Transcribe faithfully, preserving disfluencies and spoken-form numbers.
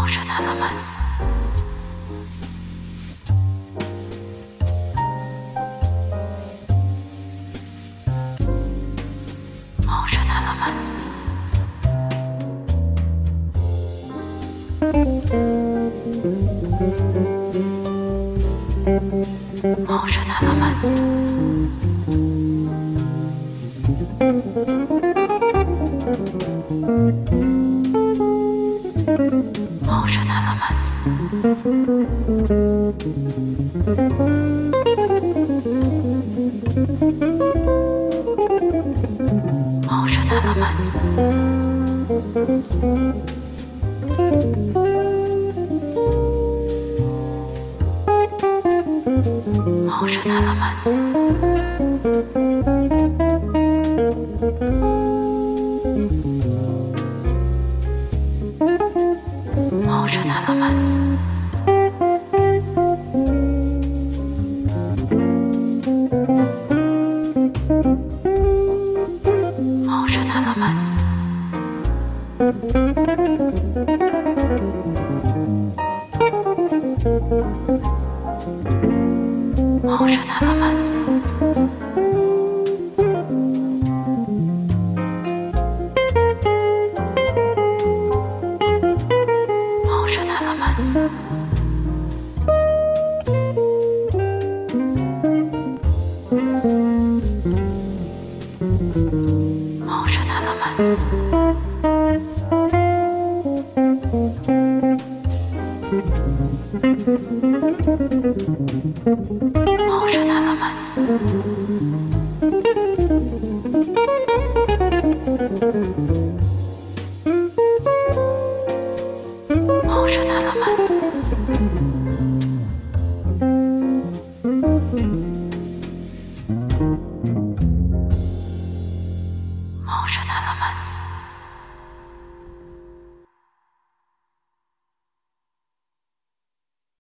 Motion elements. Motion elements. Motion elements. Motion elements. Motion elements. Motion elements. Motion elements. Motion elements. Motion elements. Motion elements. Motion elements. Motion elements.